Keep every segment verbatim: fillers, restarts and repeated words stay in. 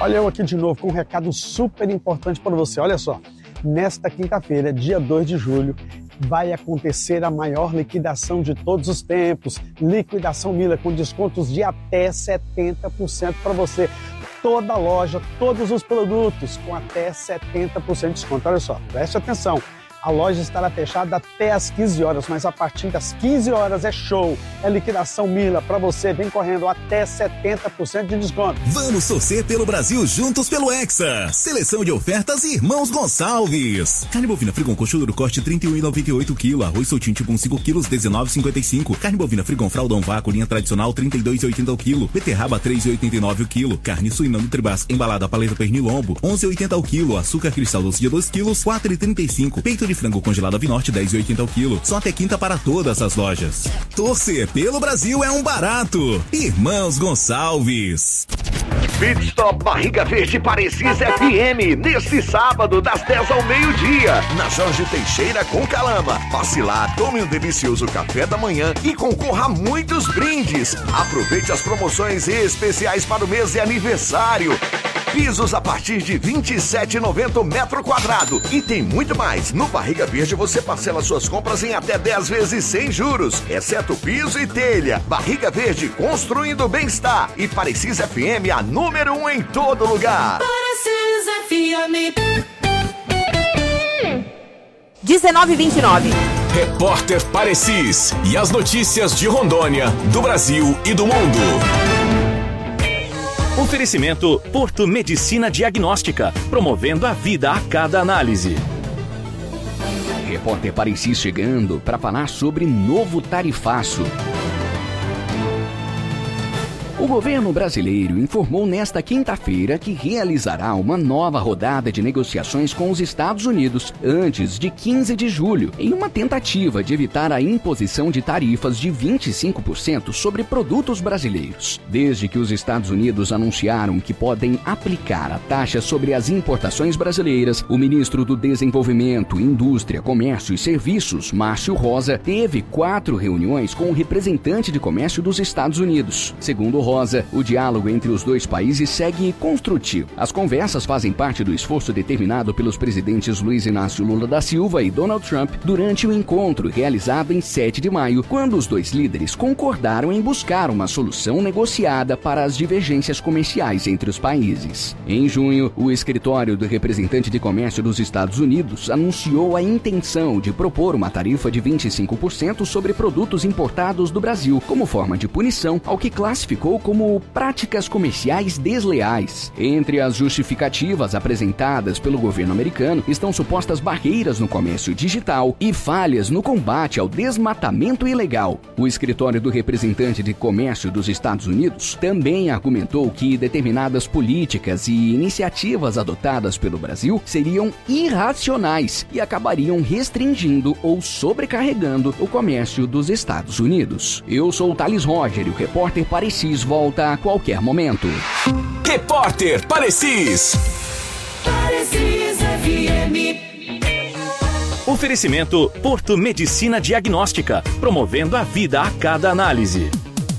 Olha eu aqui de novo com um recado super importante para você. Olha só, nesta quinta-feira, dia dois de julho, vai acontecer a maior liquidação de todos os tempos. Liquidação Miller com descontos de até setenta por cento para você. Toda a loja, todos os produtos com até setenta por cento de desconto. Olha só, preste atenção. A loja estará fechada até às quinze horas, mas a partir das quinze horas é show. É liquidação Miller para você. Vem correndo até setenta por cento de desconto. Vamos torcer pelo Brasil juntos pelo Hexa. Seleção de ofertas Irmãos Gonçalves. Carne bovina Frigon coxudo do corte trinta e um reais e noventa e oito centavos quilo. Arroz soltinho tipo cinco quilos, dezenove reais e cinquenta e cinco centavos. Carne bovina Frigon fraldão vácuo linha tradicional trinta e dois reais e oitenta centavos quilo. Beterraba três reais e oitenta e nove centavos quilo. Carne suína Nutribas embalada paleta pernilombo onze reais e oitenta centavos quilo. Açúcar cristal doce de dois quilos quatro reais e trinta e cinco centavos. Peito de frango congelado Avinorte dez reais e oitenta centavos quilo. Só até quinta para todas as lojas. Torcer pelo Brasil é um barato. Irmãos Gonçalves. Pit Stop Barriga Verde Parecis F M, neste sábado, das dez ao meio-dia, na Jorge Teixeira com Calama. Passe lá, tome um delicioso café da manhã e concorra a muitos brindes. Aproveite as promoções especiais para o mês de aniversário. Pisos a partir de vinte e sete reais e noventa centavos metro quadrado. E tem muito mais. No Barriga Verde você parcela suas compras em até dez vezes sem juros, exceto piso e telha. Barriga Verde, construindo bem-estar. E Parecis F M, a número um em todo lugar. Parecis F M. dezenove e vinte e nove. Repórter Parecis. E as notícias de Rondônia, do Brasil e do mundo. Oferecimento Porto Medicina Diagnóstica, promovendo a vida a cada análise. Repórter Parecis chegando para falar sobre novo tarifaço. O governo brasileiro informou nesta quinta-feira que realizará uma nova rodada de negociações com os Estados Unidos antes de quinze de julho, em uma tentativa de evitar a imposição de tarifas de vinte e cinco por cento sobre produtos brasileiros. Desde que os Estados Unidos anunciaram que podem aplicar a taxa sobre as importações brasileiras, o ministro do Desenvolvimento, Indústria, Comércio e Serviços, Márcio Rosa, teve quatro reuniões com o representante de comércio dos Estados Unidos. Segundo Rosa, o diálogo entre os dois países segue construtivo. As conversas fazem parte do esforço determinado pelos presidentes Luiz Inácio Lula da Silva e Donald Trump durante o encontro realizado em sete de maio, quando os dois líderes concordaram em buscar uma solução negociada para as divergências comerciais entre os países. Em junho, o escritório do representante de comércio dos Estados Unidos anunciou a intenção de propor uma tarifa de vinte e cinco por cento sobre produtos importados do Brasil, como forma de punição ao que classificou como práticas comerciais desleais. Entre as justificativas apresentadas pelo governo americano estão supostas barreiras no comércio digital e falhas no combate ao desmatamento ilegal. O escritório do representante de comércio dos Estados Unidos também argumentou que determinadas políticas e iniciativas adotadas pelo Brasil seriam irracionais e acabariam restringindo ou sobrecarregando o comércio dos Estados Unidos. Eu sou o Thales Roger e o repórter Parecis volta a qualquer momento. Repórter Parecis. Parecis F M. Oferecimento Porto Medicina Diagnóstica, promovendo a vida a cada análise.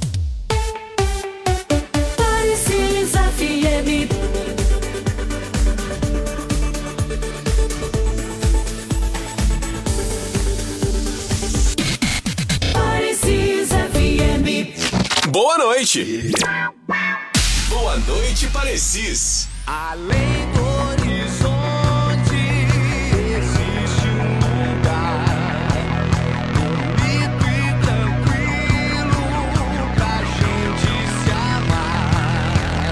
Parecis F M. Parecis F M. Boa noite. Boa noite, Parecis. Além do horizonte existe um lugar bonito e tranquilo pra gente se amar.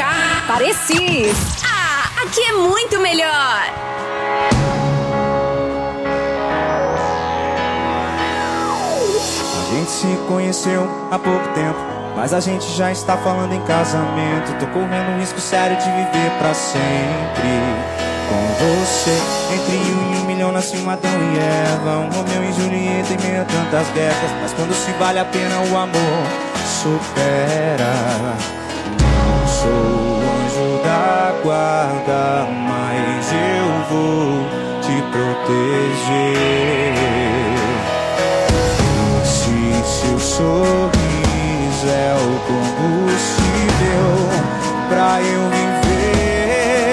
cá. Parecis. Ah, aqui é muito melhor. A gente se conheceu há pouco tempo, mas a gente já está falando em casamento. Tô correndo um risco sério de viver pra sempre com você. Entre um e um milhão nasce um Adão e Eva, um Romeu e Julieta em meio a tantas guerras. Mas quando se vale a pena o amor supera. Não sou o anjo da guarda, mas eu vou te proteger. Seu sorriso é o combustível pra eu viver.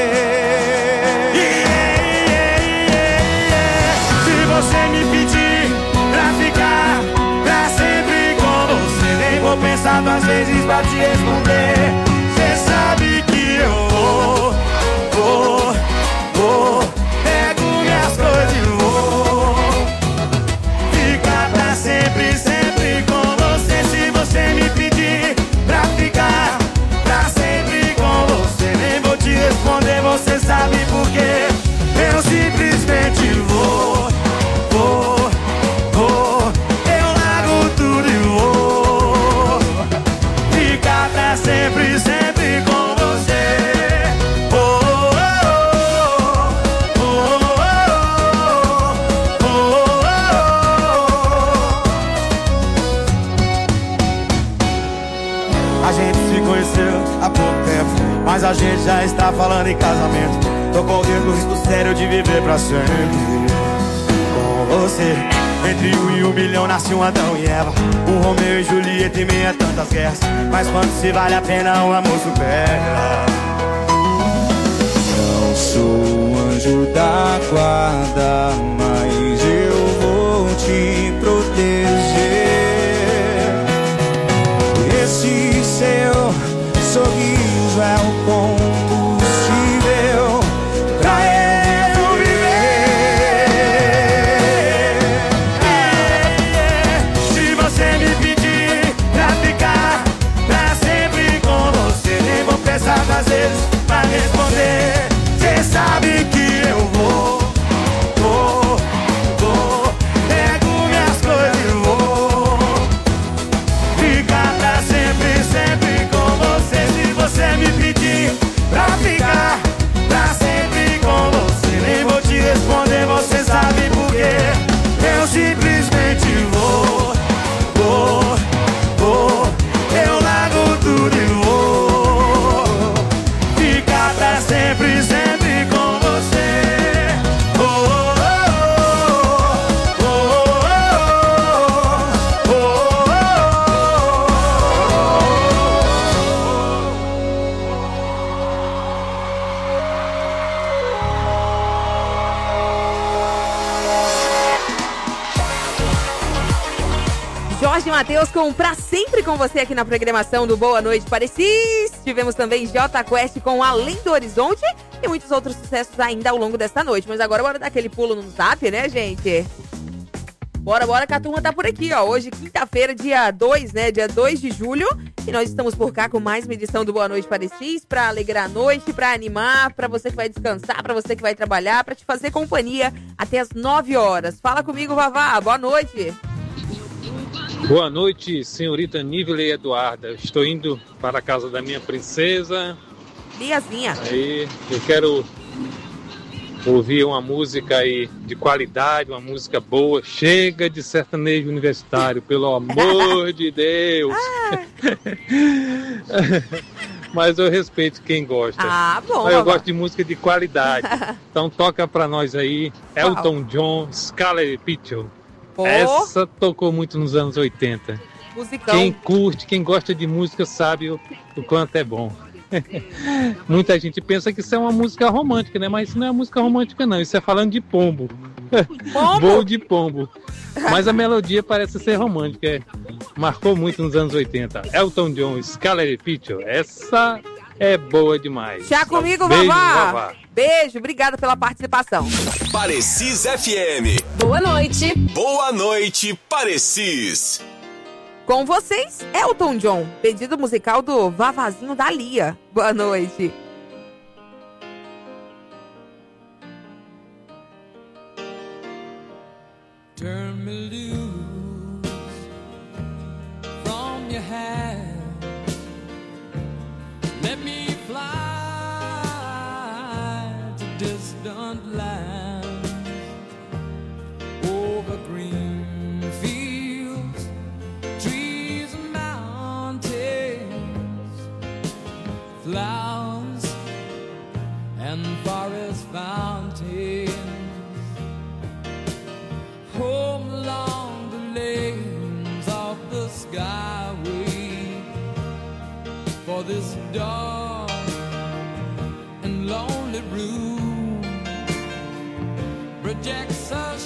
Yeah, yeah, yeah, yeah. Se você me pedir pra ficar pra sempre com você, nem vou pensar duas vezes pra te responder. Cê sabe que eu vou, vou, vou, pego minhas coisas e vou ficar pra sempre, sempre. Você me pedir pra ficar pra sempre com você, nem vou te responder, você sabe por quê? Eu simplesmente vou, vou, vou, eu largo tudo e vou ficar pra sempre, sempre com você. Oh, oh, oh, oh, oh, oh, oh. A gente se conheceu há pouco tempo, mas a gente já está falando em casamento. Tô correndo o risco sério de viver pra sempre com você. Entre um e um milhão nasce um Adão e Eva, um Romeu e Julieta em meio a tantas guerras. Mas quando se vale a pena o amor supera. Não sou o anjo da guarda, mas eu vou te proteger. Esse seu sorriso é o combustível pra eu viver. Se você me pedir pra ficar pra sempre com você, nem vou pensar duas vezes pra responder. Cê sabe que eu vou, vou, vou, pego minhas coisas e vou ficar pra sempre, sempre com você. Se você me pedir pra ficar pra sempre com você, nem vou te responder, você sabe por quê? Eu simplesmente vou, vou, vou, eu largo tudo e vou ficar pra sempre, sempre com você. Oh, oh, oh, oh, oh, Jorge Mateus com Pra Sempre com você aqui na programação do Boa Noite Parecis. Tivemos também Jota Quest com Além do Horizonte e muitos outros sucessos ainda ao longo desta noite. Mas agora bora dar aquele pulo no zap, né, gente? Bora, bora que a turma tá por aqui, ó. Hoje, quinta-feira, dia dois, né? Dia dois de julho. E nós estamos por cá com mais uma edição do Boa Noite Parecis pra alegrar a noite, pra animar, pra você que vai descansar, pra você que vai trabalhar, pra te fazer companhia até as nove horas. Fala comigo, Vavá. Boa noite. Boa noite, senhorita Nívele Eduarda. Estou indo para a casa da minha princesa. Liazinha. Aí, eu quero ouvir uma música aí de qualidade, uma música boa. Chega de sertanejo universitário, pelo amor de Deus. Mas eu respeito quem gosta. Ah, bom. Mas eu gosto de música de qualidade. Então toca pra nós aí, Elton John, Scarlet Pitcher. Oh. Essa tocou muito nos anos oitenta. Musicão. Quem curte, quem gosta de música sabe o, o quanto é bom. Muita gente pensa que isso é uma música romântica, né? Mas isso não é música romântica, não. Isso é falando de pombo. Pombo? Voo de pombo. Mas a melodia parece ser romântica. É. Marcou muito nos anos oitenta. Elton John, Scarlet Pitcher. Essa é boa demais. Já comigo, Beijo, Vavá. Vavá. Beijo, obrigada pela participação. Parecis F M. Boa noite. Boa noite, Parecis. Com vocês, Elton John, pedido musical do Vavazinho da Lia. Boa noite. Turn me loose from your hand. Let me fly to distant lands, over green fields, trees and mountains, flowers and forest fountains. Home along the lanes of the skyway, for this dark and lonely room projects a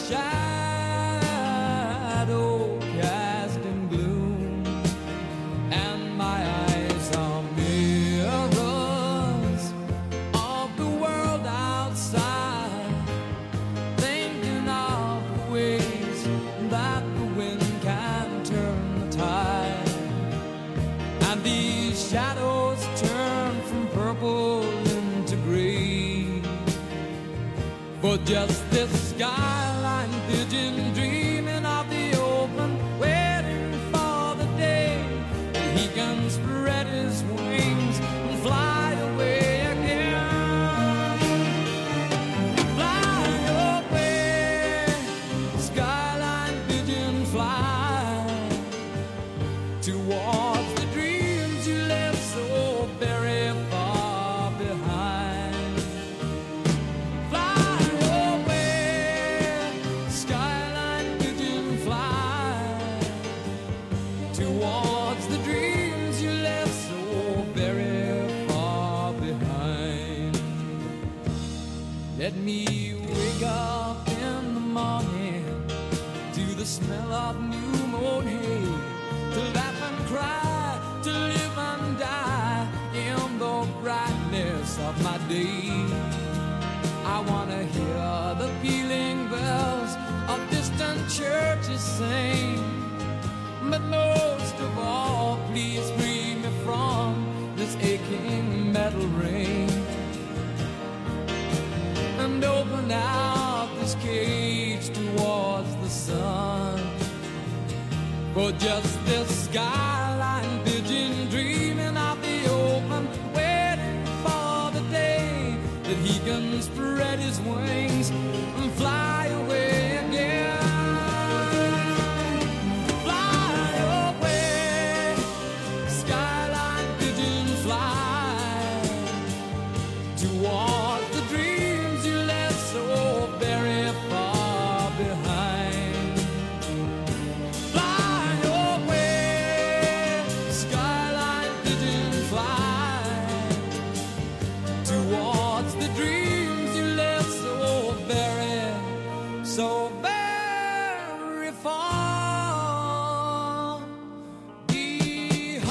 shadow cast in gloom, and my eyes are mirrors of the world outside, thinking of the ways that the wind can turn the tide, and these shadows turn from purple into gray, for just this skyline pigeon dreaming of the open, waiting for the day that he can spread his wings and fly away again. Fly away, skyline pigeon, fly towards the dreams you left so very far behind. Fly away, skyline pigeon, fly towards the dreams you left so very far behind. Let me wake up in the morning to the smell of new mown hay, to laugh and cry, to live and die in the brightness of my day. I wanna hear the pealing bells of distant churches sing, but most of all, please free me from this aching metal ring, and open out this cage towards the sun, for just this skyline pigeon dreaming of the open, waiting for the day that he can spread his wings and fly away again. Fly away, skyline pigeon, fly towards the dreams you left so very far behind. Fly away, skyline pigeon, fly towards the dreams you left so very, so very far behind.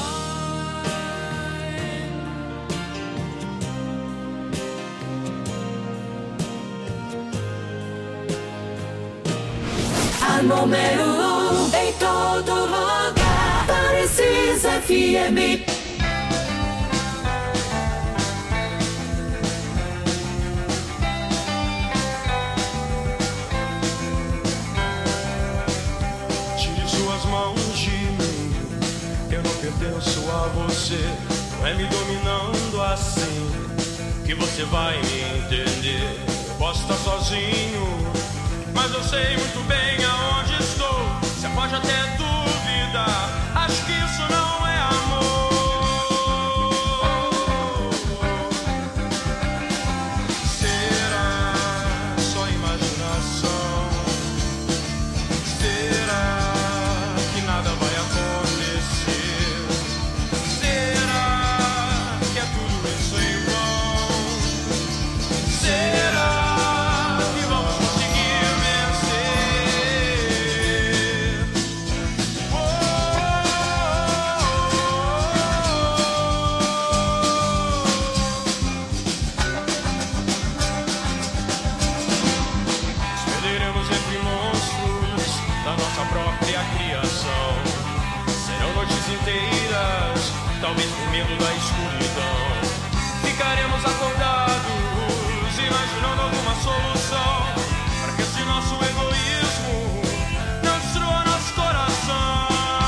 A número um em todo lugar. Parecis F M. Tire suas mãos de mim, eu não pertenço a você. Não é me dominando assim que você vai me entender. Eu posso estar sozinho, mas eu sei muito bem aonde estou. Você pode até duvidar, acho que isso não é amor. Será só imaginação? Será que nada vai acontecer? Será que é tudo isso em vão? Será que vamos conseguir vencer? saindo da escuridão. Ficaremos acordados, imaginando alguma solução para que esse nosso egoísmo não destrua nosso coração.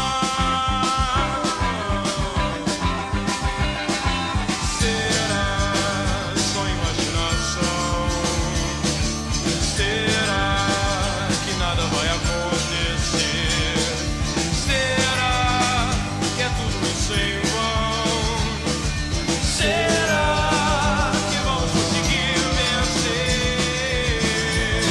Será só imaginação? Será que nada vai acontecer? Será que é tudo isso em vão? Será que vamos conseguir vencer?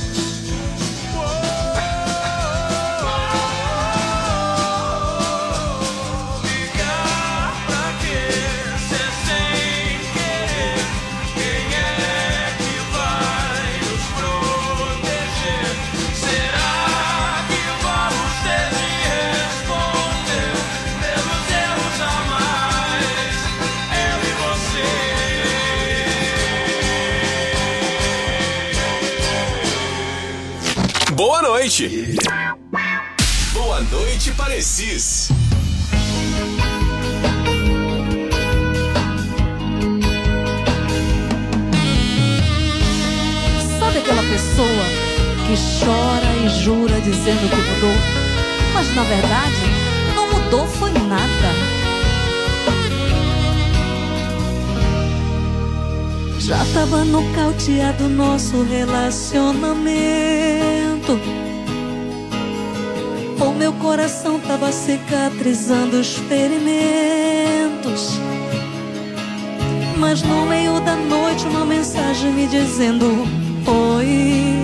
Ligar pra quê? Ser sem querer. Quem é que vai nos proteger? Será que vamos ter de responder pelos erros a mais? Eu e você. Boa noite. Boa noite, Parecis. Sabe aquela pessoa que chora e jura dizendo que mudou, mas na verdade não mudou foi nada? Já tava nocauteado nosso relacionamento. O meu coração tava cicatrizando os ferimentos. Mas no meio da noite uma mensagem me dizendo oi.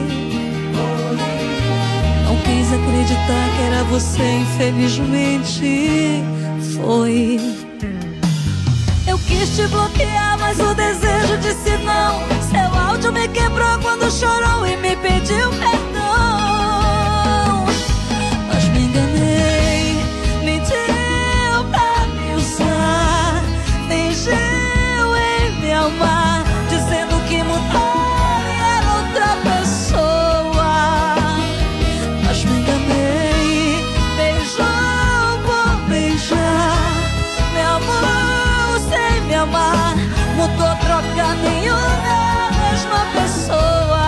Não quis acreditar que era você, infelizmente foi. Eu quis te bloquear, mas o desejo disse não. Seu áudio me quebrou quando chorou e me pediu perdão. Mas me enganei, mentiu pra me usar, fingiu em me amar, dizendo que mudou e era outra pessoa. Mas me enganei, beijou por beijar, me amou sem me amar, mudou troca nenhuma, a mesma pessoa.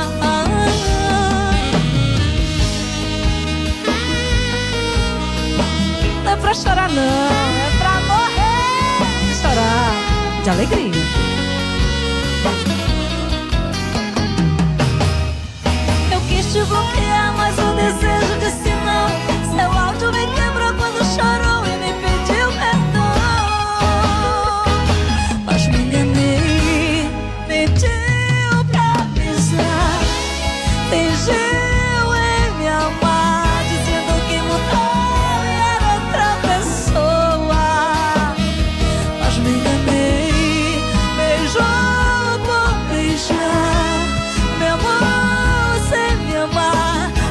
Não é pra chorar não, é pra morrer e chorar de alegria. Eu quis te bloquear, mas o desejo disse não. Seu áudio me quebrou quando chorou e me pediu perdão. Mas me enganei, pediu pra pisar, fingiu em me amar, dizendo que mudou e era outra pessoa. Mas me enganei, beijou por beijar, me amou sem me amar,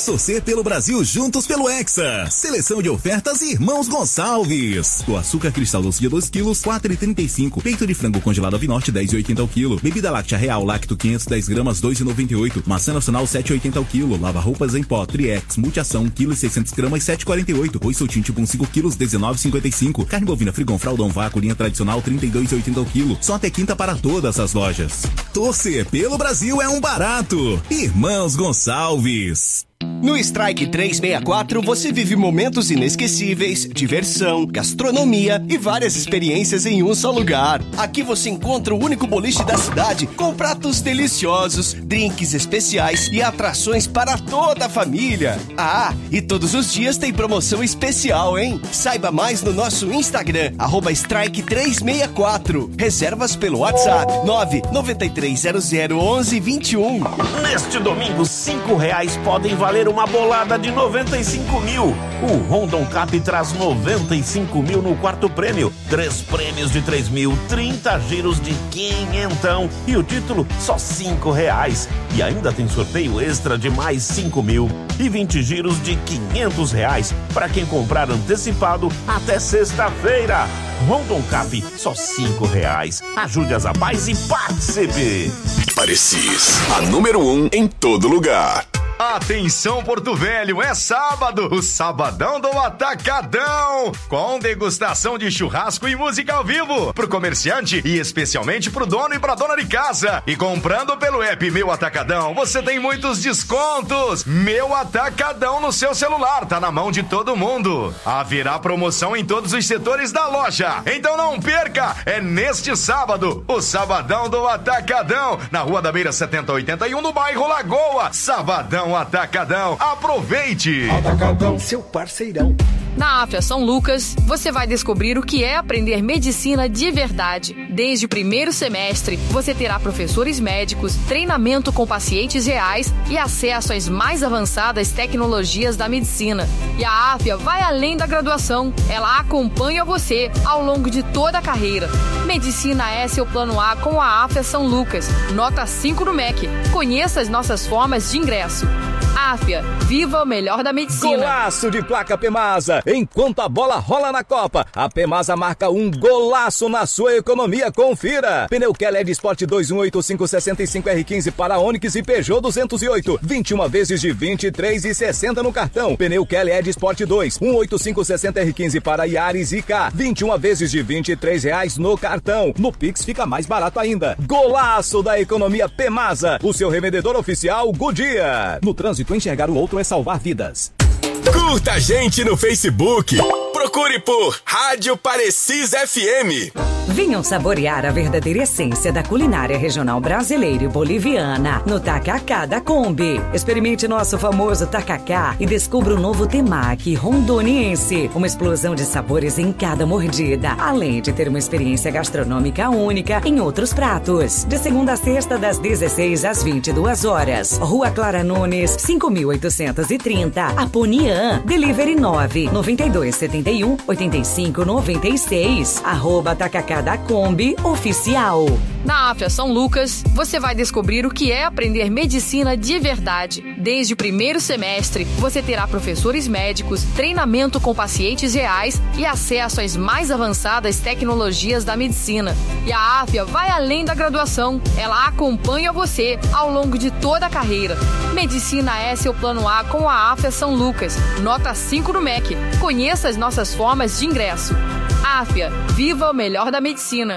Vamos torcer pelo Brasil juntos pelo Hexa. Seleção de ofertas Irmãos Gonçalves. O açúcar cristal doce de dois quilos, quatro reais e trinta e cinco centavos. Peito de frango congelado Avinorte, dez reais e oitenta centavos ao quilo. Bebida láctea Real Lacto quinhentos e dez gramas, dois reais e noventa e oito centavos. Maçã nacional, sete reais e oitenta centavos ao quilo. Lava roupas em pó Triex Multiação, um quilo e seiscentos gramas, sete reais e quarenta e oito centavos. Arroz soltinho tipo cinco quilos, dezenove reais e cinquenta e cinco centavos. Carne bovina Frigon Fraldão Vácuo, linha tradicional, trinta e dois reais e oitenta centavos ao quilo. Só até quinta para todas as lojas. Torcer pelo Brasil é um barato. Irmãos Gonçalves. No Strike trezentos e sessenta e quatro você vive momentos inesquecíveis, diversão, gastronomia e várias experiências em um só lugar. Aqui você encontra o único boliche da cidade com pratos deliciosos, drinks especiais e atrações para toda a família. Ah, e todos os dias tem promoção especial, hein? Saiba mais no nosso Instagram, arroba Strike trezentos e sessenta e quatro. Reservas pelo WhatsApp nove nove três zero zero onze vinte e um. Neste domingo, cinco reais podem valer uma bolada de noventa e cinco mil. O Rondon Cap traz noventa e cinco mil no quarto prêmio, três prêmios de três mil, trinta giros de quinhentão e o título só cinco reais. E ainda tem sorteio extra de mais cinco mil e vinte giros de quinhentos reais para quem comprar antecipado até sexta-feira. Rondon Cap, só cinco reais. Ajude as abais e participe. Parecis, a número um em todo lugar. Atenção Porto Velho, é sábado, o Sabadão do Atacadão, com degustação de churrasco e música ao vivo, pro comerciante e especialmente pro dono e pra dona de casa. E comprando pelo app Meu Atacadão, você tem muitos descontos. Meu Atacadão no seu celular, tá na mão de todo mundo. Haverá promoção em todos os setores da loja, então não perca, é neste sábado, o Sabadão do Atacadão, na Rua da Beira setenta oitenta e um, no bairro Lagoa. Sabadão Atacadão, aproveite! Atacadão, seu parceirão. Na Afya São Lucas, você vai descobrir o que é aprender medicina de verdade. Desde o primeiro semestre, você terá professores médicos, treinamento com pacientes reais e acesso às mais avançadas tecnologias da medicina. E a Afya vai além da graduação, ela acompanha você ao longo de toda a carreira. Medicina é seu plano A com a Afya São Lucas, nota cinco no M E C. Conheça as nossas formas de ingresso. Afya, viva o melhor da medicina. Golaço de placa Pemasa. Enquanto a bola rola na Copa, a Pemasa marca um golaço na sua economia. Confira. Pneu Keled Sport dois um oito cinco seis cinco R quinze para Onix e Peugeot duzentos e oito. vinte e uma vezes de vinte e três reais e sessenta no cartão. Pneu Keled Sport dois um oito cinco seis zero R quinze para Yaris e K. vinte e uma vezes de vinte e três reais no cartão. No Pix fica mais barato ainda. Golaço da economia Pemasa. O seu revendedor oficial Goodyear. No trânsito, enxergar o outro é salvar vidas. Curta a gente no Facebook. Procure por Rádio Parecis F M. Venham saborear a verdadeira essência da culinária regional brasileira e boliviana no Tacacá da Kombi. Experimente nosso famoso tacacá e descubra o novo temaki rondoniense. Uma explosão de sabores em cada mordida, além de ter uma experiência gastronômica única em outros pratos. De segunda a sexta, das dezesseis às vinte e duas horas. Rua Clara Nunes, cinco mil oitocentos e trinta, Aponian. Delivery nove nove dois sete um oito cinco nove seis. Arroba Tacacá da Kombi Oficial. Na Afya São Lucas, você vai descobrir o que é aprender medicina de verdade. Desde o primeiro semestre, você terá professores médicos, treinamento com pacientes reais e acesso às mais avançadas tecnologias da medicina. E a Afya vai além da graduação, ela acompanha você ao longo de toda a carreira. Medicina é seu plano A com a Afya São Lucas, nota cinco no M E C. Conheça as nossas formas de ingresso. Afya, viva o melhor da medicina.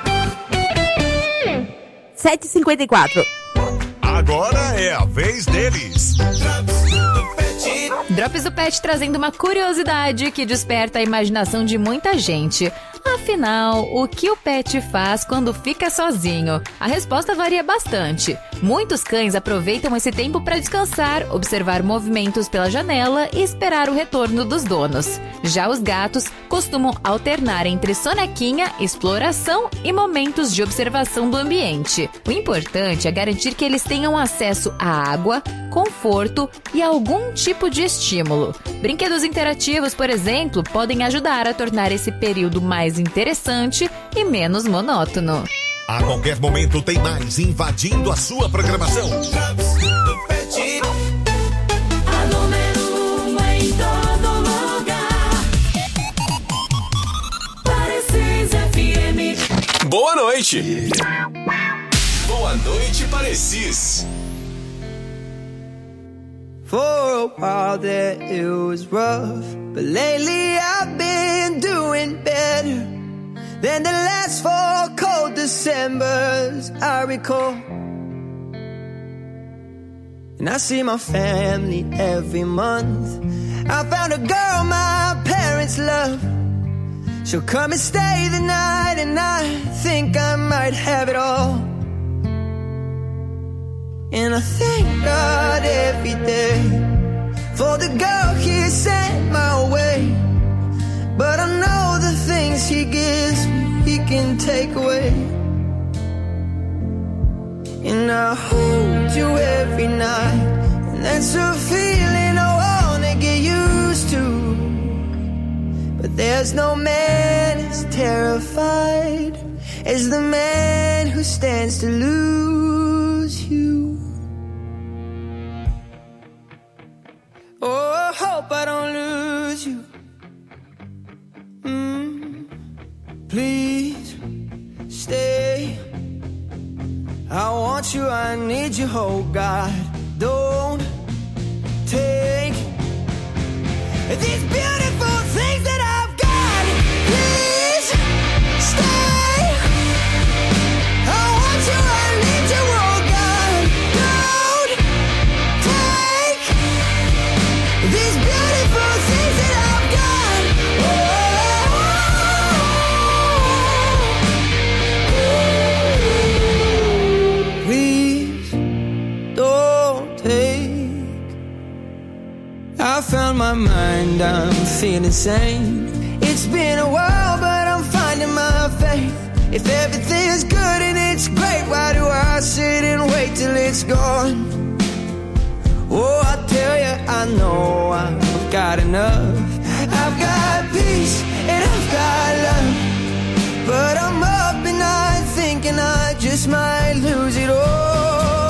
sete e cinquenta e quatro. Agora é a vez deles. Drops do Pet trazendo uma curiosidade que desperta a imaginação de muita gente. Afinal, o que o pet faz quando fica sozinho? A resposta varia bastante. Muitos cães aproveitam esse tempo para descansar, observar movimentos pela janela e esperar o retorno dos donos. Já os gatos costumam alternar entre sonequinha, exploração e momentos de observação do ambiente. O importante é garantir que eles tenham acesso à água, conforto e algum tipo de estímulo. Brinquedos interativos, por exemplo, podem ajudar a tornar esse período mais interessante e menos monótono. A qualquer momento tem mais invadindo a sua programação. noite. Boa noite, Parecis. For a while there it was rough, but lately I've been doing better than the last four cold Decembers I recall. And I see my family every month. I found a girl my parents love. She'll come and stay the night, and I think I might have it all. And I thank God every day for the girl He sent my way. But I know the things He gives me, He can take away. And I hold you every night, and that's a feeling I wanna get used to. But there's no man as terrified as the man who stands to lose you. Oh, I hope I don't lose you. Mm, please stay. I want you, I need you, oh God. Don't take these beautiful things that I've got. Please stay. I want you, I need you, oh God. Don't take these beautiful things that I've got. Oh, please don't take. I found my mind, I'm feeling sane. It's been a while, but I'm finding my faith. If everything's good and it's great, why do I sit and wait till it's gone? Oh, I tell you, I know I've got enough. I've got peace and I've got love. But I'm up and I'm thinking I just might lose it all.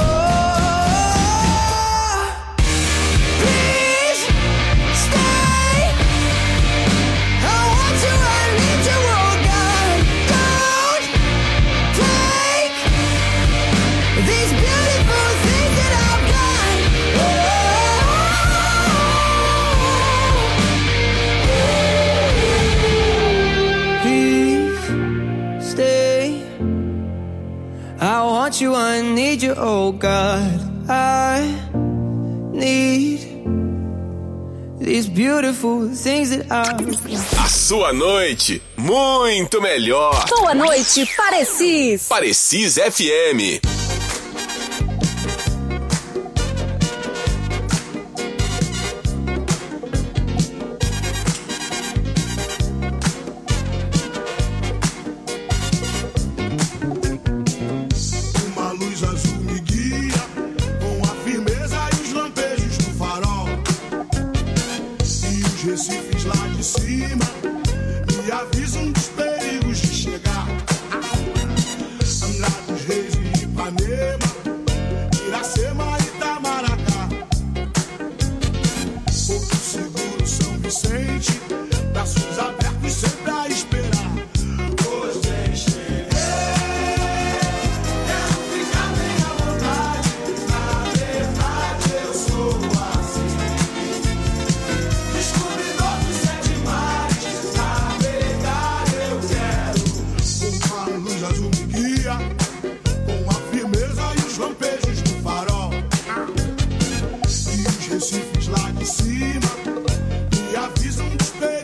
Please stay. I want you, I need you, oh God. Don't take these beautiful things that I've got. Please stay. I want you, I need you, oh God. I need these beautiful things that I've got. A sua noite, muito melhor. Boa noite, Parecis. Parecis F M. Uma luz azul me guia, com a firmeza e os lampejos do farol. E os recifes lá de cima me avisam dos perigos de chegar. Angra dos Reis e Ipanema, Iracema e Itamaracá. Porto Seguro, São Vicente, braços abertos sempre a esperar. Hoje cheguei. Recifes lá de cima me avisam dos perigos.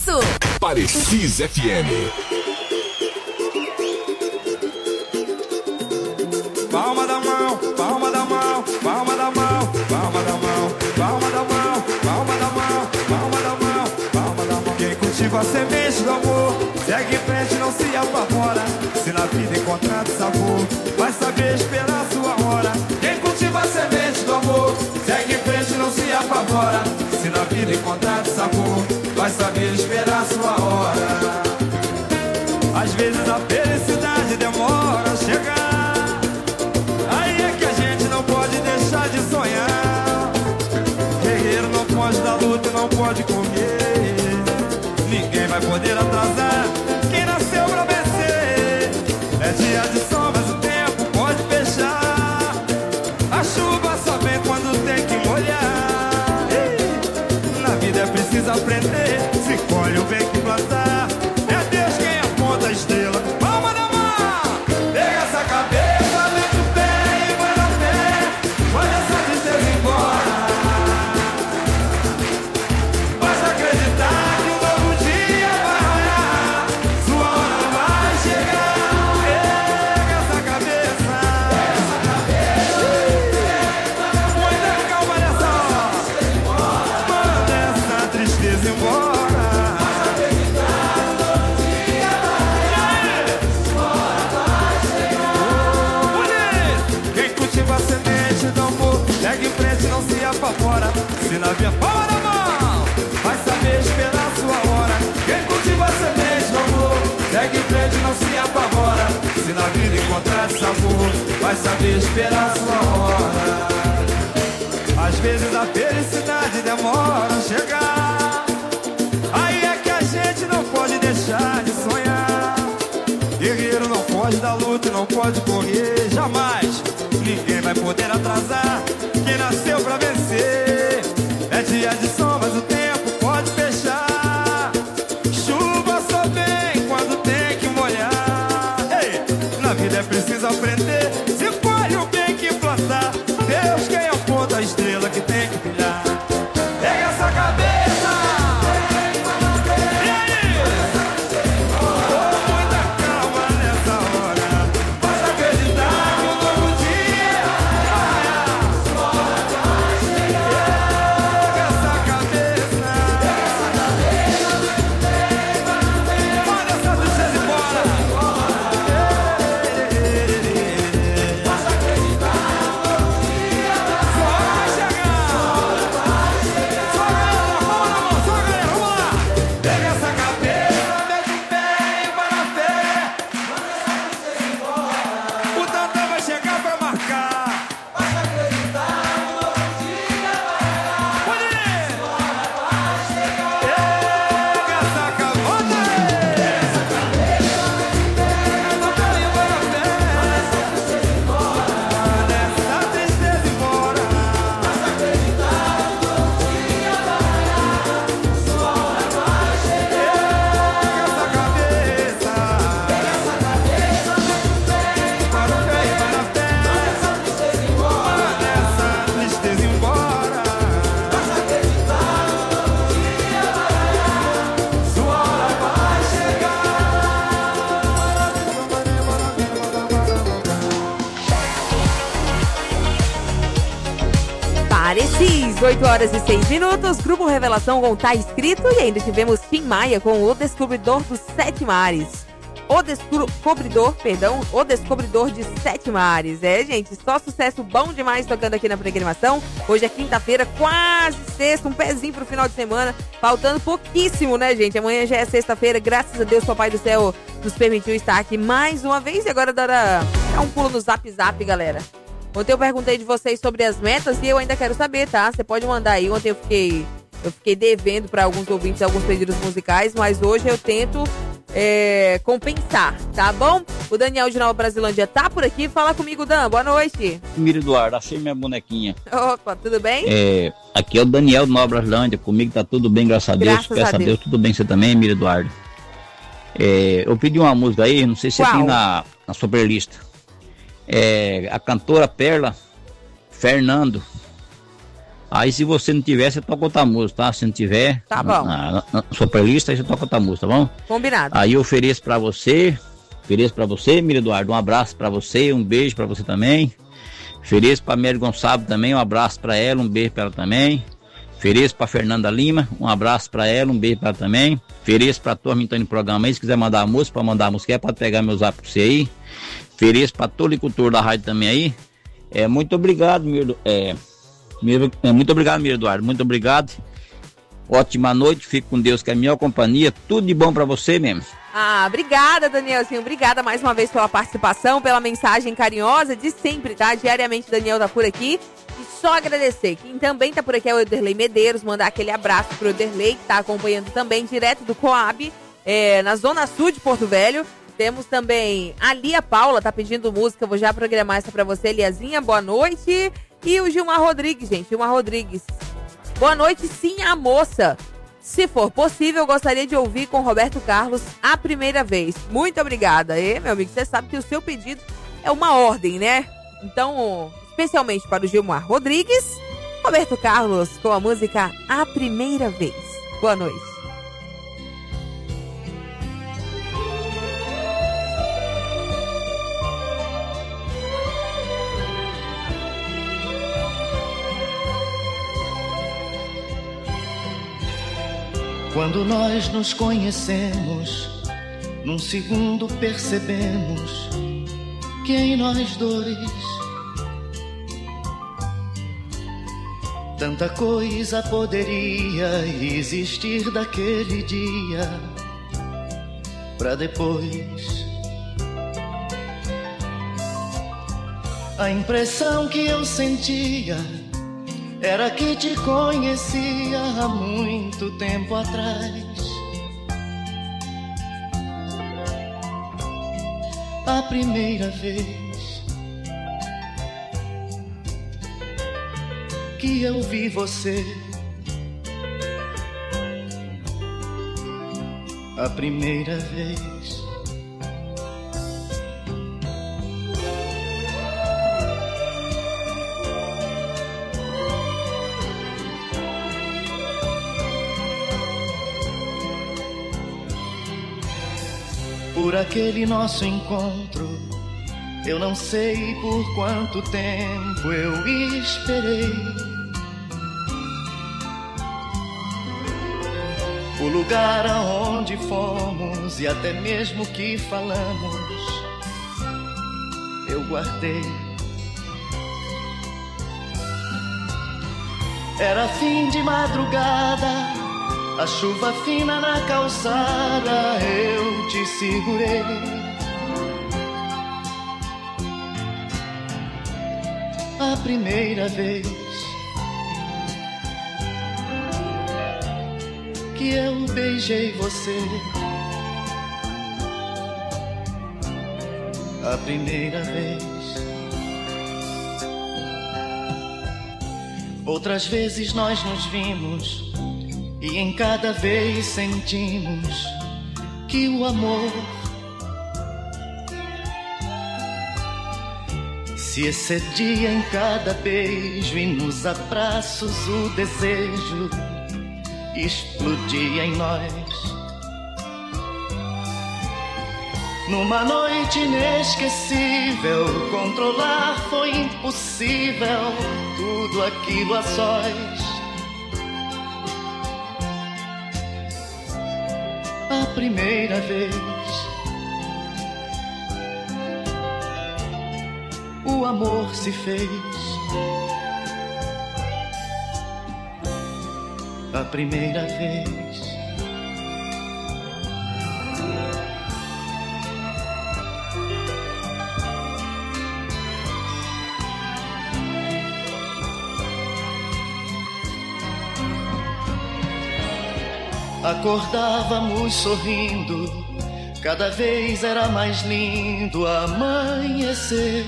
sucesso. Parecis F M. Palma da mão, palma da mão, palma da mão, palma da mão, palma da mão, palma da mão, palma da mão, palma da mão. Quem cultiva a semente do amor, segue em frente, não se apavora. Se na vida encontrar sabor, vai saber esperar a sua hora. Quem cultiva a semente do amor, segue em frente, não se apavora. Se na vida encontrar sabor, vai saber esperar a sua hora. Às vezes a felicidade demora a chegar. Aí é que a gente não pode deixar de sonhar. Guerreiro não pode dar luta e não pode comer. Ninguém vai poder atrasar quem nasceu pra vencer. É dia de sol, mas o tempo pode fechar. A chuva só vem quando tem que molhar. Ei, na vida é preciso aprender. Se colhe o bem que plantar. É Deus quem aponta a estrela. Palma da mão, pega essa cabeça, mete o pé e vai na fé. Manda essa tristeza embora. Basta acreditar que um novo dia vai raiar. Sua hora vai chegar. Pega essa cabeça, essa cabeça. Muita calma nessa hora. Manda essa tristeza embora. Segue em frente, não se apavora. Se na via palma da mão, vai saber esperar a sua hora. Quem cultiva a semente do amor, segue em frente, não se apavora. Se na vida encontrar sabor, vai saber esperar a sua hora. Às vezes a felicidade demora a chegar. Aí é que a gente não pode deixar de sonhar. Guerreiro não pode dar luta e não pode correr jamais. Ninguém vai poder atrasar quem nasceu pra vencer. É dia de sol, mas o tempo pode fechar. Chuva só vem quando tem que molhar. Ei, na vida é preciso aprender. Se colhe o bem que plantar. Deus quem aponta a estrela que tem que brilhar. Pega essa cabeça. E aí? Com muita calma nessa hora. Basta acreditar que um novo dia vai raiar. Sua hora vai chegar. Pega essa cabeça. Manda essa tristeza embora. Basta acreditar que um novo dia vai chegar. Sua hora vai chegar. Só galera, palma na mão, só galera, vamos lá. Pega essa cabeça, mete o pé e vai na fé. Manda essa tristeza embora. O tantão vai chegar pra marcar. Basta acreditar que um novo dia vai raiar. Pode ir. Sua hora vai chegar. Pega essa cabota. Pega essa cabeça, mete o pé e vai na fé. Manda essa tristeza embora. Manda essa tristeza embora. Basta acreditar que um novo dia vai raiar. Sua hora vai chegar. Pega essa cabeça. Pega essa cabeça, mete o pé e vai no pé e vai na fé. Manda essa tristeza embora. Manda essa tristeza embora. Basta acreditar que um novo dia vai raiar. Sua hora vai chegar. Parecis, oito horas e seis minutos. Grupo Revelação com Tá Escrito. E ainda tivemos Tim Maia com O Descobridor dos Sete Mares. O Descobridor, perdão, O Descobridor de Sete Mares. É, gente, só sucesso bom demais tocando aqui na programação. Hoje é quinta-feira, quase sexta, um pezinho pro final de semana. Faltando pouquíssimo, né, gente? Amanhã já é sexta-feira. Graças a Deus, Papai do Céu nos permitiu estar aqui mais uma vez. E agora dará dá um pulo no Zap Zap, galera. Ontem eu perguntei de vocês sobre as metas e eu ainda quero saber, tá? Você pode mandar aí. Ontem eu fiquei, eu fiquei devendo para alguns ouvintes alguns pedidos musicais, mas hoje eu tento é, compensar, tá bom? O Daniel de Nova Brasilândia tá por aqui. Fala comigo, Dan. Boa noite. Mira Eduardo, achei minha bonequinha. Opa, tudo bem? É, aqui é o Daniel de Nova Brasilândia. Comigo tá tudo bem, graças a Deus. Graças Graças a Deus. Deus, tudo bem você também, Mira Eduardo. É, eu pedi uma música aí, não sei se você tem na, na sua playlist. É, a cantora Perla Fernando. Aí se você não tiver, você toca outra música, tá? Se não tiver, tá bom. Na, na, na sua playlist, aí você toca outra música, tá bom? Combinado. Aí eu ofereço pra você, ofereço pra você, Mira Eduardo, um abraço pra você, um beijo pra você também. Ofereço pra Mary Gonçalves também, um abraço pra ela, um beijo pra ela também. Ofereço pra Fernanda Lima, um abraço pra ela, um beijo pra ela também. Ofereço pra turma então no programa aí, se quiser mandar a música, pra mandar a música aí, pode pegar meu zap pra você aí. Ofereço pra todo o cultor da rádio também aí. É, muito obrigado, Miro, é, Miro, é, muito obrigado, Miro Eduardo, muito obrigado. Ótima noite, fique com Deus, que é a melhor companhia, tudo de bom pra você mesmo. Ah, obrigada, Danielzinho, obrigada mais uma vez pela participação, pela mensagem carinhosa de sempre, tá? Diariamente Daniel tá por aqui. E só agradecer. Quem também tá por aqui é o Ederlei Medeiros, mandar aquele abraço pro Ederlei, que tá acompanhando também direto do Coab, é, na Zona Sul de Porto Velho. Temos também a Lia Paula, tá pedindo música, vou já programar essa pra você, Liazinha, boa noite. E o Gilmar Rodrigues, gente, Gilmar Rodrigues. Boa noite, sim, a moça. Se for possível, eu gostaria de ouvir com Roberto Carlos a primeira vez. Muito obrigada. E, meu amigo, você sabe que o seu pedido é uma ordem, né? Então, especialmente para o Gilmar Rodrigues, Roberto Carlos com a música A Primeira Vez. Boa noite. Quando nós nos conhecemos, num segundo percebemos que em nós dois tanta coisa poderia existir daquele dia pra depois. A impressão que eu sentia era que te conhecia há muito tempo atrás. A primeira vez que eu vi você, a primeira vez. Por aquele nosso encontro, eu não sei por quanto tempo eu esperei. O lugar aonde fomos e até mesmo que falamos, eu guardei. Era fim de madrugada, a chuva fina na calçada, eu te segurei. A primeira vez que eu beijei você, a primeira vez. Outras vezes nós nos vimos e em cada vez sentimos que o amor se excedia em cada beijo e nos abraços o desejo explodia em nós. Numa noite inesquecível, controlar foi impossível, tudo aquilo a sós. A primeira vez o amor se fez. A primeira vez acordávamos sorrindo, cada vez era mais lindo amanhecer.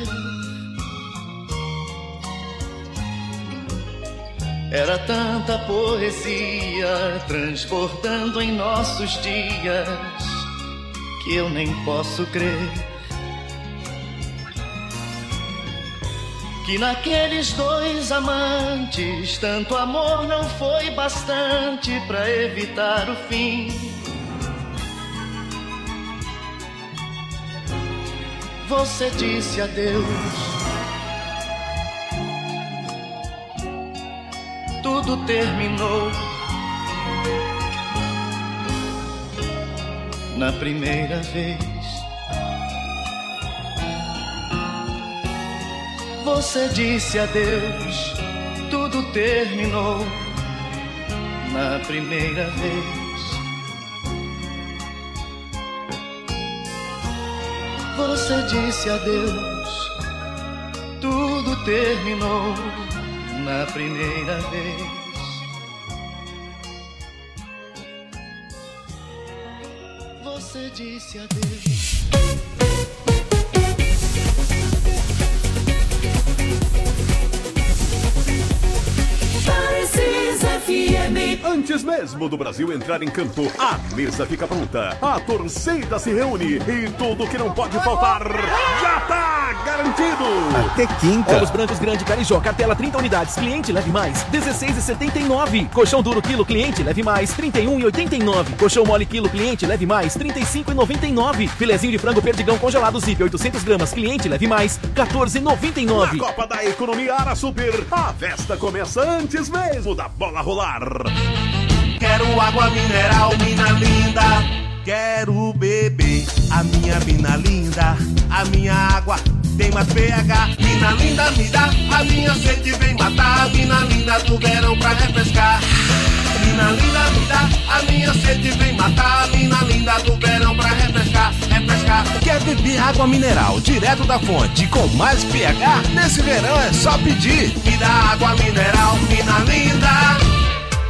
Era tanta poesia transbordando em nossos dias que eu nem posso crer que naqueles dois amantes tanto amor não foi bastante pra evitar o fim. Você disse adeus, tudo terminou na primeira vez. Você disse adeus, tudo terminou na primeira vez. Você disse adeus, tudo terminou na primeira vez. Você disse adeus. Antes mesmo do Brasil entrar em campo, a mesa fica pronta, a torcida se reúne e tudo que não pode faltar já tá garantido. Até quinta. Ovos brancos grande Carijó, cartela trinta unidades, cliente leve mais, dezesseis reais e setenta e nove centavos. Colchão duro quilo, cliente leve mais, trinta e um reais e oitenta e nove centavos. Colchão mole quilo, cliente leve mais, trinta e cinco reais e noventa e nove centavos. Filezinho de frango perdigão congelado Zip, oitocentas gramas, cliente leve mais, quatorze reais e noventa e nove centavos. Na Copa da Economia Ara Super, a festa começa antes mesmo da bola rolar. Quero água mineral, mina linda. Quero beber a minha mina linda. A minha água tem mais pH. Mina linda, me dá a minha sede, vem matar. A mina linda do verão pra refrescar. Mina linda, me dá a minha sede, vem matar. A mina linda do verão pra refrescar, refrescar. Quer beber água mineral direto da fonte com mais pH? Nesse verão é só pedir. Me dá água mineral, mina linda.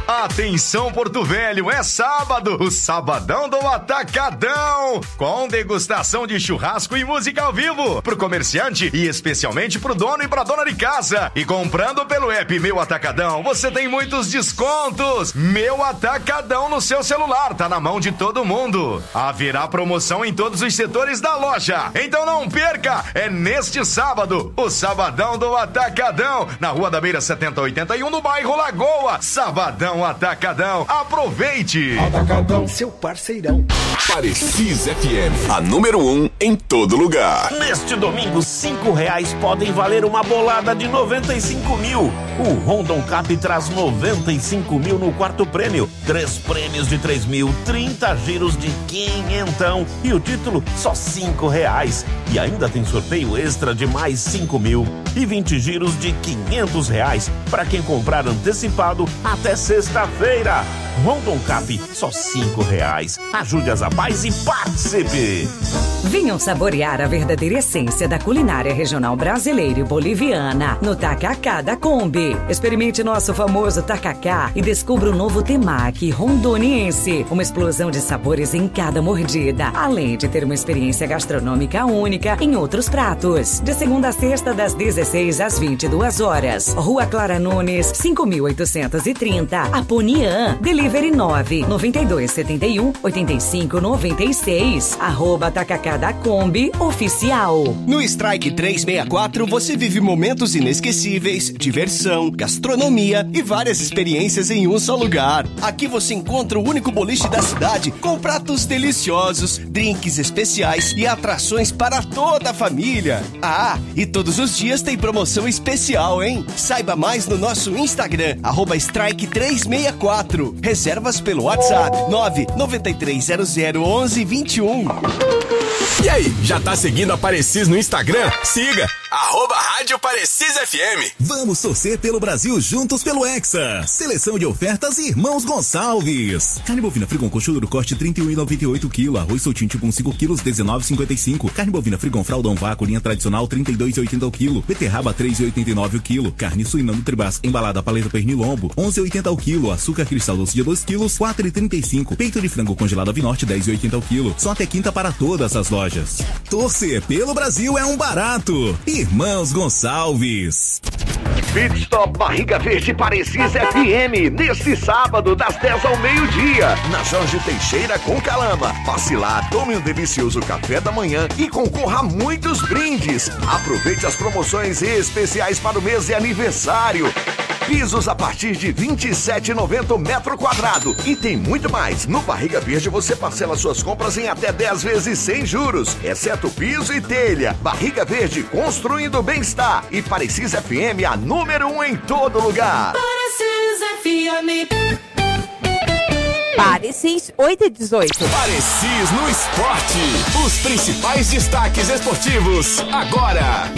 Atenção Porto Velho, é sábado, o Sabadão do Atacadão, com degustação de churrasco e música ao vivo, pro comerciante e especialmente pro dono e pra dona de casa. E comprando pelo app Meu Atacadão, você tem muitos descontos. Meu Atacadão no seu celular, tá na mão de todo mundo. Haverá promoção em todos os setores da loja, então não perca, é neste sábado, o Sabadão do Atacadão, na Rua da Beira setenta oitenta e um, no bairro Lagoa. Sabadão Atacadão, aproveite! Atacadão, seu parceirão. Parecis F M, a número um em todo lugar. Neste domingo, cinco reais podem valer uma bolada de noventa e cinco mil. O Rondon Cap traz noventa e cinco mil no quarto prêmio, três prêmios de três mil, trinta giros de quinhentão e o título só cinco reais. E ainda tem sorteio extra de mais cinco mil e vinte giros de quinhentos reais para quem comprar antecipado até sexta-feira. Rondon Cap, só cinco reais. Ajude as abais e participe! Venham saborear a verdadeira essência da culinária regional brasileira e boliviana no Tacacá da Kombi. Experimente nosso famoso tacacá e descubra o novo temaki rondoniense. Uma explosão de sabores em cada mordida, além de ter uma experiência gastronômica única em outros pratos. De segunda a sexta, das dezesseis às vinte e duas horas. Rua Clara Nunes, cinco mil oitocentos e trinta, Aponian. Delivery nove nove dois sete um oito cinco nove seis. Arroba Tacacá da Kombi Oficial. No Strike trezentos e sessenta e quatro você vive momentos inesquecíveis, diversão, gastronomia e várias experiências em um só lugar. Aqui você encontra o único boliche da cidade com pratos deliciosos, drinks especiais e atrações para toda a família. Ah, e todos os dias tem promoção especial, hein? Saiba mais no nosso Instagram, arroba Strike trezentos e sessenta e quatro. Reservas pelo WhatsApp nove nove três zero zero onze vinte e um. E aí, já tá seguindo a Parecis no Instagram? Siga, arroba Rádio Parecis F M. Vamos torcer pelo Brasil juntos pelo Hexa. Seleção de ofertas Irmãos Gonçalves. Carne bovina Frigon coxudo do corte trinta e um reais e noventa e oito quilo. Arroz soltinho tipo cinco quilos, dezenove reais e cinquenta e cinco. Carne bovina Frigon fraldão vácuo, linha tradicional, trinta e dois reais e oitenta o quilo. Beterraba, três reais e oitenta e nove o quilo. Carne suína Nutribas embalada paleta pernilombo, onze reais e oitenta o quilo. Açúcar cristal doce de dois quilos, quatro reais e trinta e cinco. Peito de frango congelado Avinorte, dez reais e oitenta o quilo. Só até quinta para todas as lojas. Torcer pelo Brasil é um barato. Irmãos Gonçalves. Pit Stop Barriga Verde Parecis F M, nesse sábado, das dez ao meio-dia, na Jorge Teixeira com Calama. Passe lá, tome um delicioso café da manhã e concorra a muitos brindes. Aproveite as promoções especiais para o mês de aniversário. Pisos a partir de vinte e sete reais e noventa centavos metro quadrado. E tem muito mais. No Barriga Verde você parcela suas compras em até dez vezes sem juros, exceto piso e telha. Barriga Verde, construindo bem-estar. E Parecis F M, a número um em todo lugar. Parecis F M. Parecis oito e dezoito. Parecis no esporte. Os principais destaques esportivos, agora.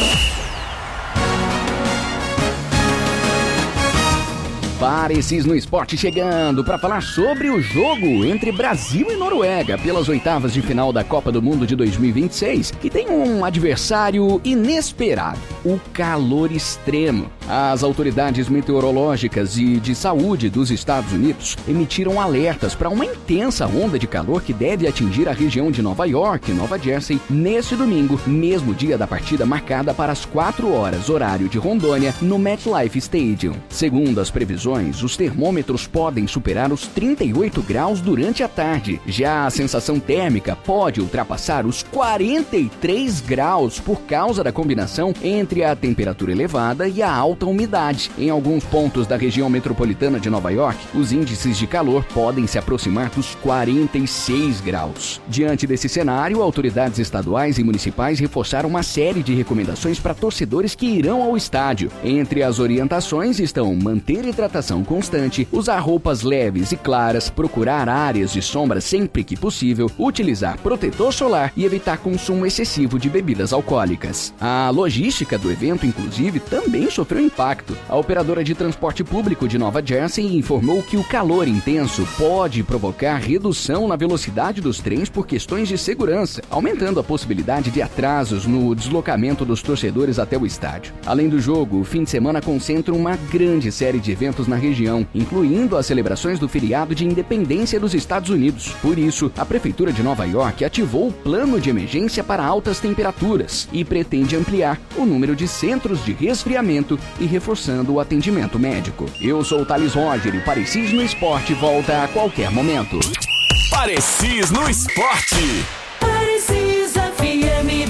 Parecis no esporte chegando para falar sobre o jogo entre Brasil e Noruega pelas oitavas de final da Copa do Mundo de dois mil e vinte e seis, que tem um adversário inesperado, o calor extremo. As autoridades meteorológicas e de saúde dos Estados Unidos emitiram alertas para uma intensa onda de calor que deve atingir a região de Nova York e Nova Jersey nesse domingo, mesmo dia da partida marcada para as quatro horas, horário de Rondônia, no MetLife Stadium. Segundo as previsões, os termômetros podem superar os trinta e oito graus durante a tarde. Já a sensação térmica pode ultrapassar os quarenta e três graus por causa da combinação entre a temperatura elevada e a alta umidade. Em alguns pontos da região metropolitana de Nova York, os índices de calor podem se aproximar dos quarenta e seis graus. Diante desse cenário, autoridades estaduais e municipais reforçaram uma série de recomendações para torcedores que irão ao estádio. Entre as orientações estão manter hidratação constante, usar roupas leves e claras, procurar áreas de sombra sempre que possível, utilizar protetor solar e evitar consumo excessivo de bebidas alcoólicas. A logística do evento, inclusive, também sofreu impacto. A operadora de transporte público de Nova Jersey informou que o calor intenso pode provocar redução na velocidade dos trens por questões de segurança, aumentando a possibilidade de atrasos no deslocamento dos torcedores até o estádio. Além do jogo, o fim de semana concentra uma grande série de eventos na região, incluindo as celebrações do feriado de independência dos Estados Unidos. Por isso, a Prefeitura de Nova York ativou o plano de emergência para altas temperaturas e pretende ampliar o número de centros de resfriamento e reforçando o atendimento médico. Eu sou o Thales Roger e Parecis no Esporte volta a qualquer momento. Parecis no Esporte. Parecis F M.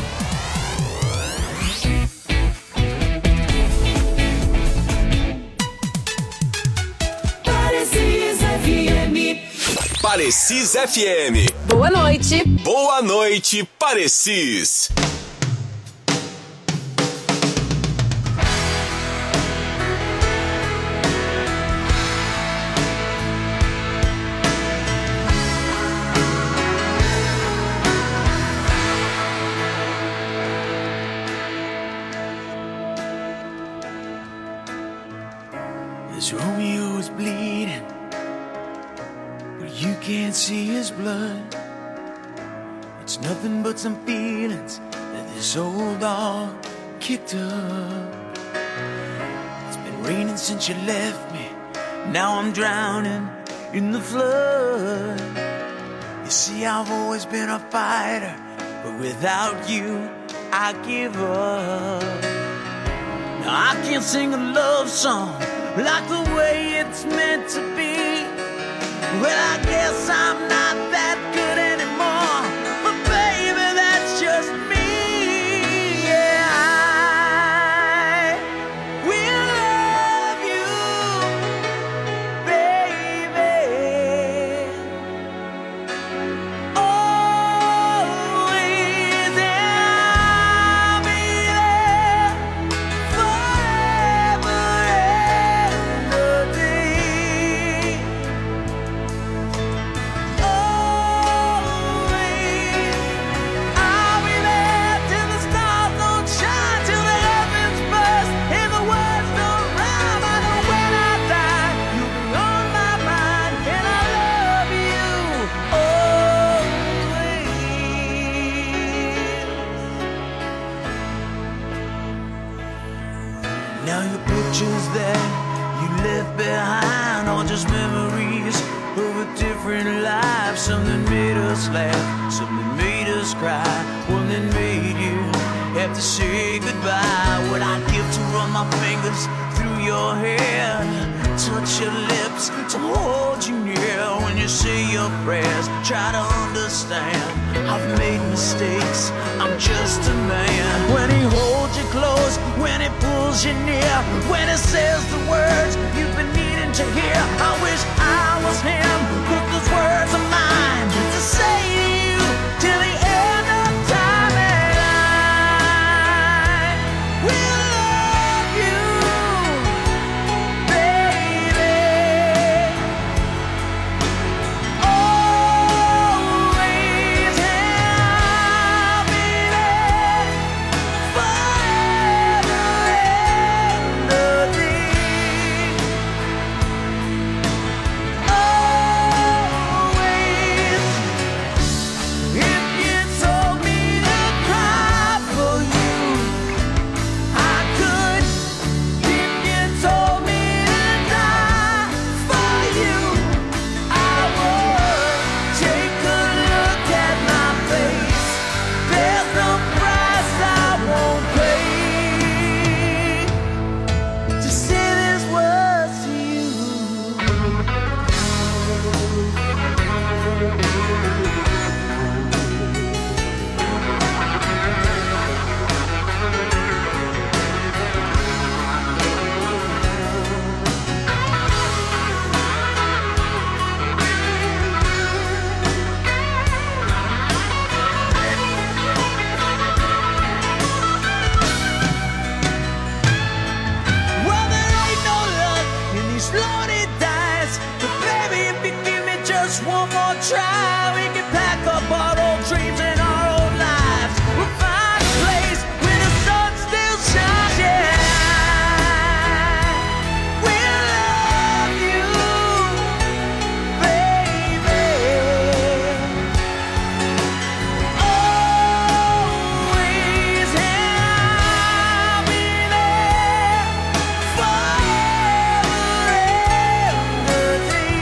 Parecis F M. Parecis F M. Boa noite. Boa noite, Parecis. This Romeo is bleeding, but you can't see his blood. It's nothing but some feelings that this old dog kicked up. It's been raining since you left me, now I'm drowning in the flood. You see, I've always been a fighter, but without you, I give up. Now I can't sing a love song like the way it's meant to be. Well, I guess I'm not that good anymore, but baby, that's just me. Yeah, I will love you, baby, always, and I'll be there forever. Now your pictures that you left behind are just memories of a different life. Something made us laugh, something made us cry, one that made you have to say goodbye. What I'd give to run my my fingers through your hair, touch your lips to hold you near. When you say your prayers, try to understand. I've made mistakes, I'm just a man. When he holds you close, when he pulls you near, when he says the words you've been needing to hear. I wish I was him, 'cause those words are mine to say to you till the end of time. And I will love you, baby, always, and I'll be there forever and a day. Always. If you told me to cry for you, I could. If you told me to die for you, I would. Take a look at my face. There's no price I won't pay to say these words to you. Well, there ain't no luck in these lonely dice, but baby, if you give me just one more try, we can pack up our old dreams and our old lives. We'll find a place where the sun still shines. Yeah, we'll love you, baby, always, and I'll be there forever and a day.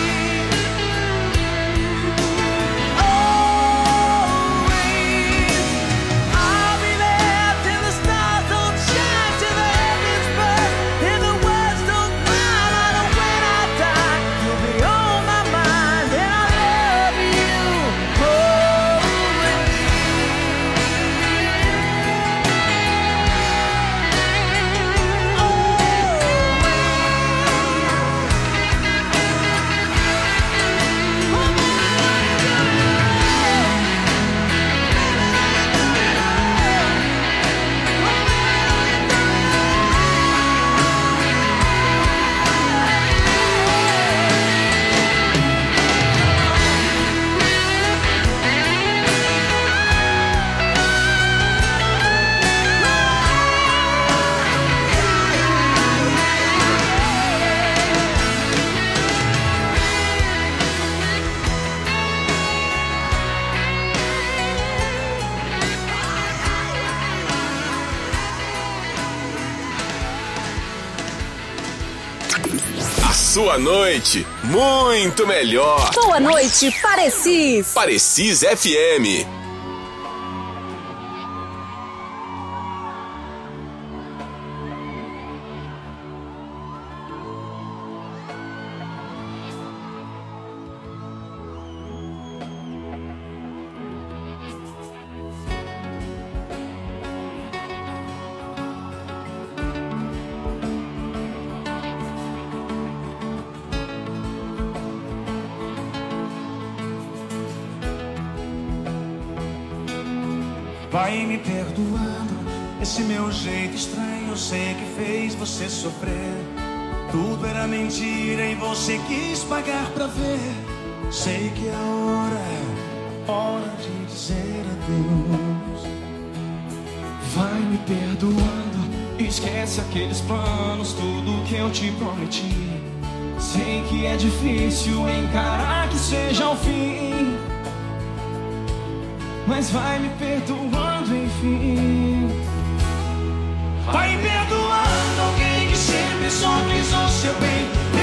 Always, I'll be there till the stars don't shine, till the heavens burn, and the words don't cry. And when I die, you'll be on my mind, and I love you A sua noite, muito melhor. Boa noite, Parecis. Parecis F M. Vai me perdoando esse meu jeito estranho. Eu sei que fez você sofrer. Tudo era mentira e você quis pagar pra ver. Sei que é hora, hora de dizer adeus. Vai me perdoando, esquece aqueles planos, tudo que eu te prometi. Sei que é difícil encarar que seja o fim, mas vai me perdoando, enfim. Vai me perdoando alguém que sempre só quis o seu bem.